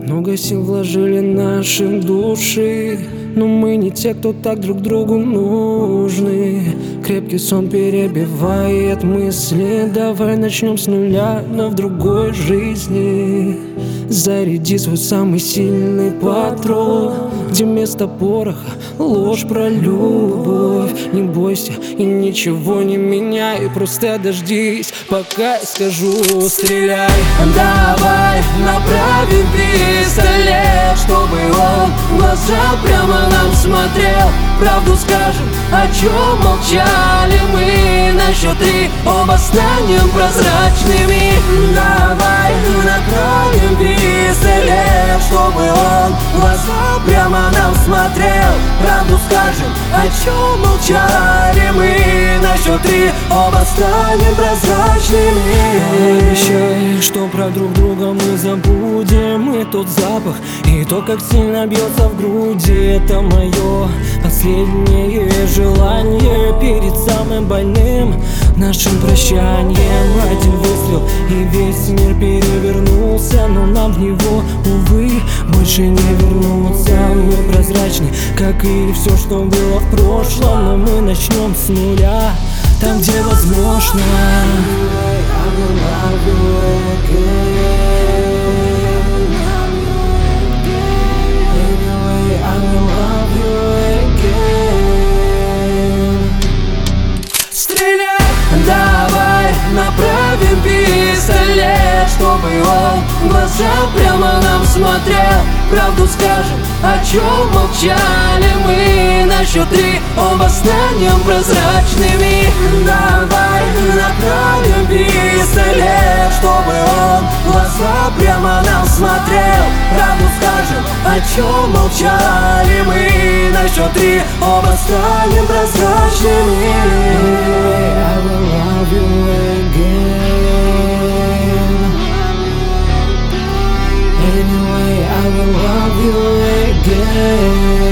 Много сил вложили наши души, но мы не те, кто так друг другу нужны. Крепкий сон перебивает мысли. Давай начнем с нуля, но в другой жизни. Заряди свой самый сильный патрон, где вместо пороха ложь про любовь. Не бойся и ничего не меняй, просто дождись, пока я скажу стреляй. Давай направим пистолет, чтобы он в глаза прямо нам смотрел. Правду скажем, о чем молчали мы. На счет 3 оба станем прозрачными. Давай направим пистолет, чтобы он в глаза прямо нам смотрел. Правду скажем, о чем молчали мы. На счет 3 оба станем прозрачными. Обещай, что про друг друга мы забудем. И тот запах, и то, как сильно бьется в груди. Это мое последнее желание перед самым больным нашим прощанием. Один выстрел, и весь мир перевернулся, но нам в него, увы, больше не вернуться. Мы прозрачны, как и все, что было в прошлом, но мы начнем с нуля, там, где возможно. Стреляй! Давай направим пистолет, чтобы он в глаза прямо нам смотрел. Правду скажем, о чем молчали мы. На счет 3 оба станем прозрачными. Давай направим пистолет, чтобы он в глаза прямо нам смотрел. Правду скажем, о чем молчали мы. На счет 3 оба станем прозрачными. I will love you again. Anyway, I will love you again.